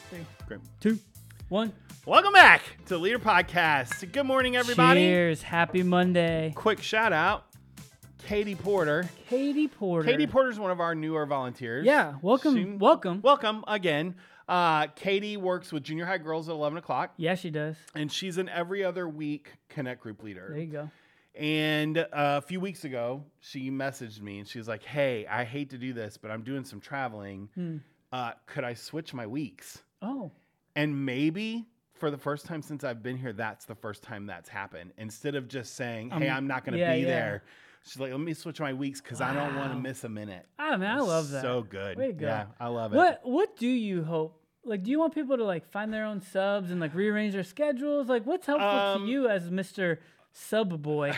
3, Great. 2, 1. Welcome back to Leader Podcast. Good morning, everybody. Cheers. Happy Monday. Quick shout out, Katie Porter. Katie Porter. Katie Porter's one of our newer volunteers. Yeah. Welcome. Welcome again. Katie works with junior high girls at 11 o'clock. Yeah, she does. And she's an every other week Connect group leader. There you go. And a few weeks ago, she messaged me and she was like, hey, I hate to do this, but I'm doing some traveling. Could I switch my weeks? Oh. And maybe for the first time since I've been here, that's the first time that's happened. Instead of just saying, hey, I'm not going to be there. She's like, let me switch my weeks because I don't want to miss a minute. Oh, man, I love that. So good. Way to go. Yeah, I love it. What do you hope? Like, do you want people to, like, find their own subs and, like, rearrange their schedules? Like, what's helpful to you as Mr. Sub Boy?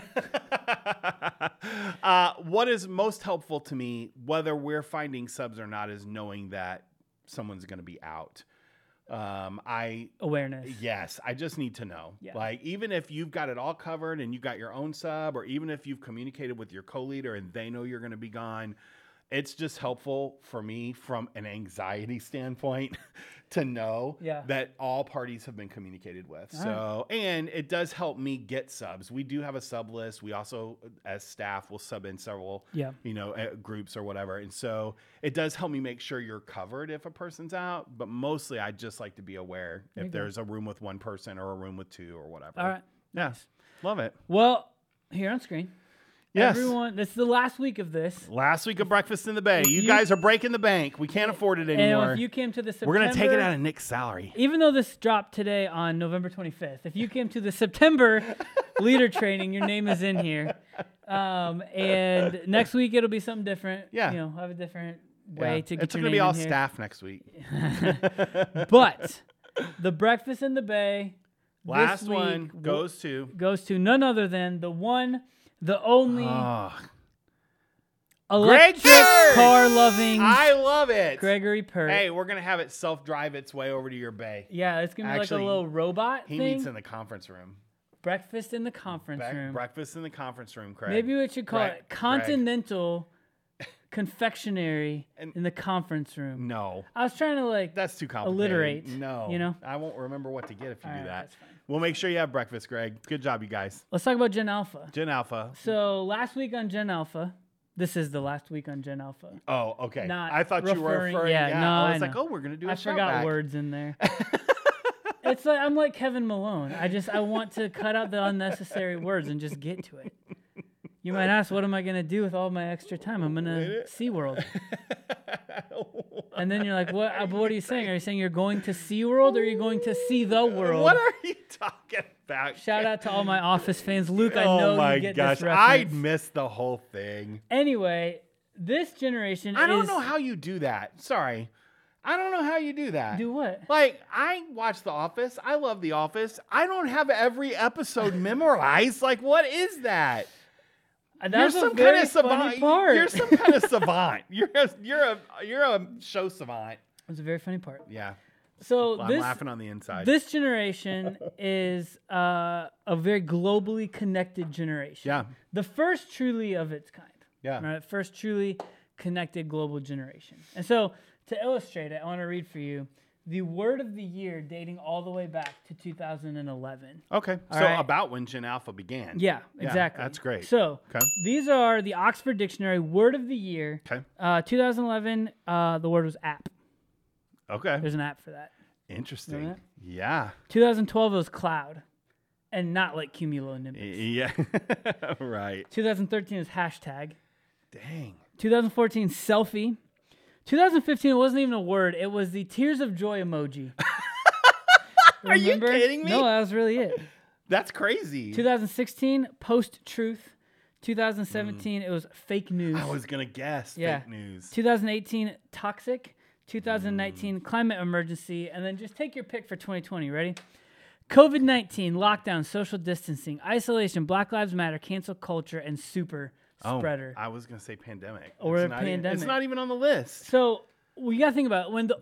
What is most helpful to me, whether we're finding subs or not, is knowing that someone's going to be out. Awareness. Yes, I just need to know. Yeah. Like, even if you've got it all covered and you got your own sub, or even if you've communicated with your co-leader and they know you're going to be gone, it's just helpful for me from an anxiety standpoint to know that all parties have been communicated with. And it does help me get subs. We do have a sub list. We also, as staff, will sub in several, groups or whatever. And so it does help me make sure you're covered if a person's out. But mostly, I just like to be aware if there's a room with one person or a room with two or whatever. All right. Yeah. Nice. Love it. Well, here on screen. Yes. Everyone, this is the last week of this. Last week of Breakfast in the Bay. You guys are breaking the bank. We can't afford it anymore. And if you came to the September... We're going to take it out of Nick's salary. Even though this dropped today on November 25th, if you came to the September leader training, your name is in here. And next week, it'll be something different. Yeah. You know, have a different way to get it's your going to name be all in here. staff next week. But the Breakfast in the Bay Last this one week goes to none other than the one, the only... Greg electric Purge! car loving. I love it. Gregory Purge. Hey, we're going to have it self-drive its way over to your bay. Yeah, it's going to be Actually, like a little robot He thing. meets in the conference room. Breakfast in the conference room. Breakfast in the conference room, Craig. Maybe we should call it Continental Confectionery in the conference room. No. I was trying to that's too complicated. alliterate. No. You know? I won't remember what to get if you do that. That's fine. We'll make sure you have breakfast, Greg. Good job, you guys. Let's talk about Gen Alpha. Gen Alpha. So last week on Gen Alpha, this is the last week on Gen Alpha. Oh, okay. Not I thought you were referring. Yeah, no, I I was know. like, oh, we're gonna do. I forgot words in there. It's like I'm like Kevin Malone. I want to cut out the unnecessary words and just get to it. You might ask, what am I gonna do with all my extra time? I'm gonna SeaWorld. And then you're like, what are you saying? Are you saying you're going to SeaWorld or are you going to see the world? What are you talking about? Shout out to all my Office fans. Luke, I Oh know my you get gosh, this I reference. missed the whole thing. Anyway, this generation I don't know how you do that. Sorry. I don't know how you do that. Do what? Like, I watch The Office. I love The Office. I don't have every episode memorized. Like, what is that? That's some kind of savant. You're some kind of savant. You're a show savant. It's a very funny part. Yeah. So I'm laughing on the inside. This generation is a very globally connected generation. Yeah. The first truly of its kind. Yeah. Right? First truly connected global generation. And so to illustrate it, I want to read for you the word of the year dating all the way back to 2011. Okay. About when Gen Alpha began. Yeah, exactly. That's great. So these are the Oxford Dictionary word of the year. Okay. 2011, the word was app. Okay. There's an app for that. Interesting. That? Yeah. 2012 was cloud, and not like cumulonimbus. Yeah. Right. 2013 is hashtag. Dang. 2014 selfie. 2015 it wasn't even a word. It was the tears of joy emoji. Are you kidding me? No, that was really it. That's crazy. 2016 post truth. 2017 it was fake news. I was gonna guess fake news. 2018 toxic. 2019 climate emergency, and then just take your pick for 2020. Ready? COVID-19, lockdown, social distancing, isolation, Black Lives Matter, cancel culture, and super spreader. I was gonna say pandemic. Or it's pandemic. It's not even on the list. So we gotta think about it. When the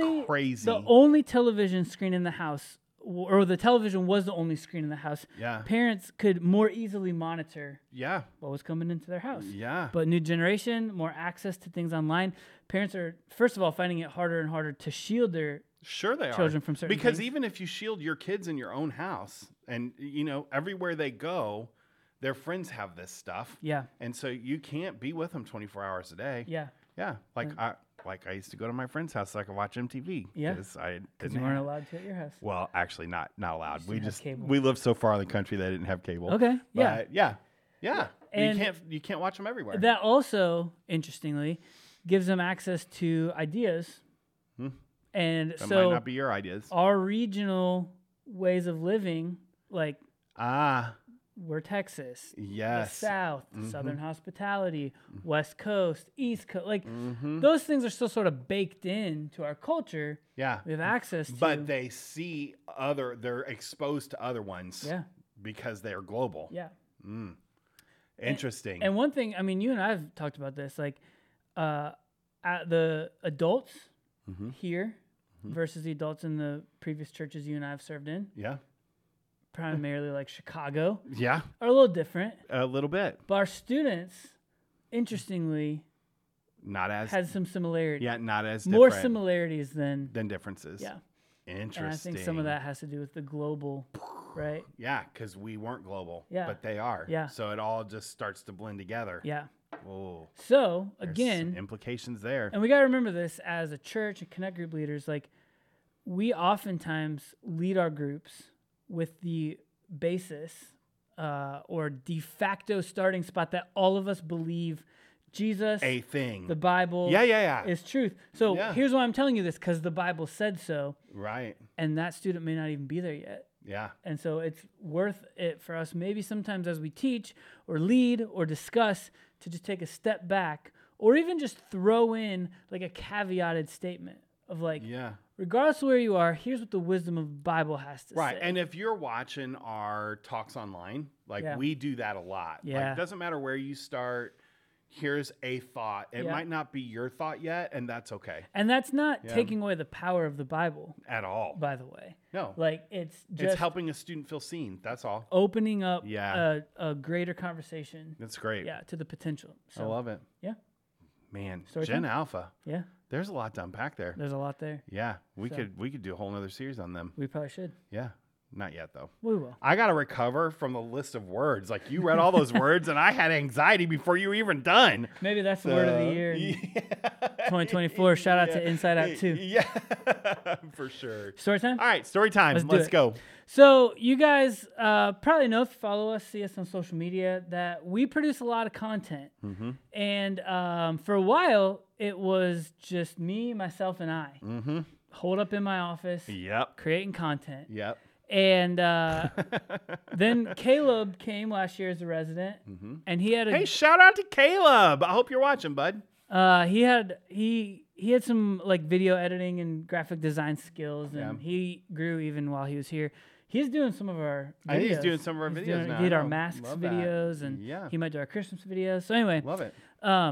only television screen in the house, or the television was the only screen in the house, parents could more easily monitor what was coming into their house. Yeah. But new generation, more access to things online. Parents are, first of all, finding it harder and harder to shield their Sure they children are. from certain Because things. even if you shield your kids in your own house and, everywhere they go, their friends have this stuff. Yeah. And so you can't be with them 24 hours a day. Yeah. Yeah. I used to go to my friend's house so I could watch MTV. Yeah. Because You weren't allowed to at your house. Well, actually not allowed. didn't have cable. We lived so far in the country that I didn't have cable. Okay. Yeah. But yeah. And you can't watch them everywhere. That also, interestingly, gives them access to ideas. And That so might not be your ideas. our regional ways of living, like we're Texas, Yes. the South, Southern hospitality, West Coast, East Coast, like those things are still sort of baked into our culture. Yeah. We have access to. But they see they're exposed to other ones. Yeah. Because they're global. Yeah. Interesting. And one thing, I mean, you and I have talked about this, like the adults here versus the adults in the previous churches you and I have served in, yeah. primarily like Chicago, Yeah. are a little different. A little bit. But our students, interestingly, Not as had some similarities. Yeah, not as More different similarities than differences. yeah. Interesting. And I think some of that has to do with the global, right? Yeah, because we weren't global. Yeah. But they are. Yeah. So it all just starts to blend together. Yeah. Oh. So There's again, implications there. and we got to remember this as a church and connect group leaders, like we oftentimes lead our groups with the basis or de facto starting spot that all of us believe Jesus, A thing. the Bible Yeah. is truth. So Yeah. here's why I'm telling you this, because the Bible said so, Right. and that student may not even be there yet. Yeah. And so it's worth it for us, maybe sometimes as we teach or lead or discuss, to just take a step back or even just throw in like a caveated statement of like, Yeah. regardless of where you are, here's what the wisdom of the Bible has to Right. say. And if you're watching our talks online, like Yeah. we do that a lot. Yeah. Like, doesn't matter where you start. Here's a thought. It Yeah. might not be your thought yet, and that's okay And that's not Yeah. taking away the power of the Bible, at all. by the way. No. Like it's just It's helping a student feel seen. That's all. opening up Yeah. a greater conversation, That's great. yeah, to the potential. I So love it. yeah. Man, Story Gen time? Alpha. Yeah, There's a lot to unpack there. there's a lot there. Yeah. We So. could do a whole nother series on them. We probably should. Yeah. Not yet though. We will. I got to recover from the list of words. Like you read all those words and I had anxiety before you were even done. Maybe that's the word of the year. in 2024. Shout out to Inside Out 2. Yeah, for sure. Story time? All right, story time. Let's do Let's it. go. So you guys probably know, if you follow us, see us on social media, that we produce a lot of content. And for a while, it was just me, myself, and I. Holed up in my office, Yep. creating content. Yep. And then Caleb came last year as a resident, and he had a Hey, shout out to Caleb. I hope you're watching, bud. he had some like video editing and graphic design skills, and he grew even while he was here. He's doing some of our videos. I think he's doing some of our He's videos doing- now. He did I our know. masks Love that. videos, and Yeah. he might do our Christmas videos. So anyway, Love it.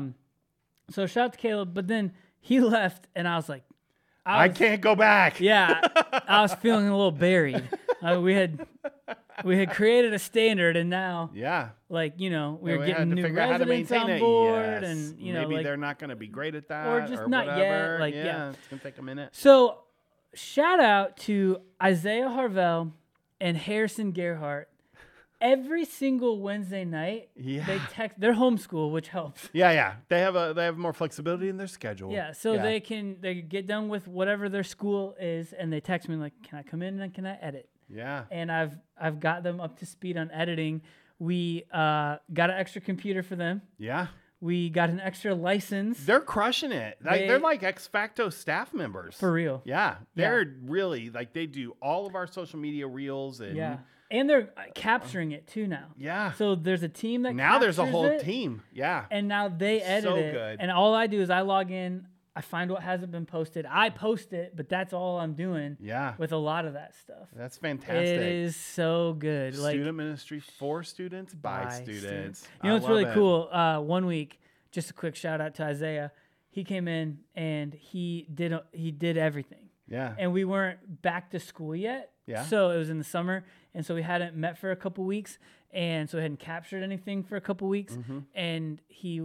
so shout out to Caleb. But then he left, and I was like, I can't go back. yeah, I was feeling a little buried. We had created a standard, and now Yeah. like we And were we getting had to new figure out how to residents maintain on it. board, Yes. and maybe like they're not going to be great at that, or just not yet, whatever. like, yeah. It's gonna take a minute. So, shout out to Isaiah Harvell and Harrison Gerhart. Every single Wednesday night, Yeah. they text. They're homeschool, which helps. Yeah. They have more flexibility in their schedule. Yeah, so they get done with whatever their school is, and they text me like, "Can I come in and can I edit?" Yeah. And I've got them up to speed on editing. We got an extra computer for them. Yeah. We got an extra license. They're crushing it. They're like ex facto staff members. For real. Yeah. They're really like they do all of our social media reels and Yeah. And they're capturing it too now. Yeah. So there's a team that Now there's a captures whole it, team. Yeah. and now they edit So it. good. And all I do is I log in, I find what hasn't been posted, I post it, but that's all I'm doing. Yeah. With a lot of that stuff. That's fantastic. It is so good. Student ministry for students by students. You know what's really love it. cool? 1 week, just a quick shout out to Isaiah. He came in and he did everything. Yeah. And we weren't back to school yet. Yeah. So it was in the summer, and so we hadn't met for a couple weeks, and so we hadn't captured anything for a couple weeks. Mm-hmm. And he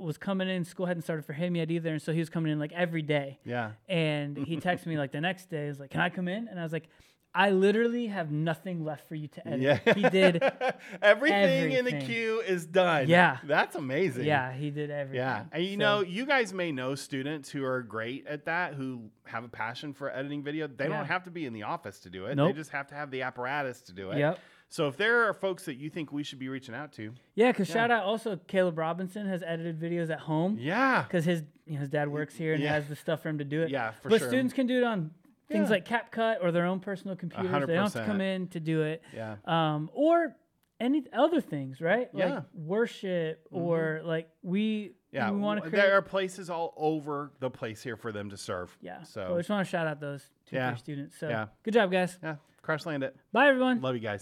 was coming in. School hadn't started for him yet either, and so he was coming in like every day. Yeah. And he texted me like the next day. He was like, "Can I come in?" And I was like, "I literally have nothing left for you to edit." Yeah. He did everything in the everything. queue is done. Yeah. That's amazing. Yeah, he did everything. Yeah. And you know, you guys may know students who are great at that, who have a passion for editing video. They Yeah. don't have to be in the office to do it. Nope. They just have to have the apparatus to do it. Yep. So if there are folks that you think we should be reaching out to. Yeah, because shout out also Caleb Robinson has edited videos at home. Yeah. Because his dad works here and Yeah. has the stuff for him to do it. Yeah, for but sure. students can do it on things Yeah. like CapCut or their own personal computers. They don't have to 100%. come in to do it. Yeah. Or any other things, right? Yeah. Like worship or like we want to create. There are places all over the place here for them to serve. Yeah. So I just want to shout out those two Yeah. students. So Yeah. good job, guys. yeah, crash land it. Bye, everyone. Love you guys.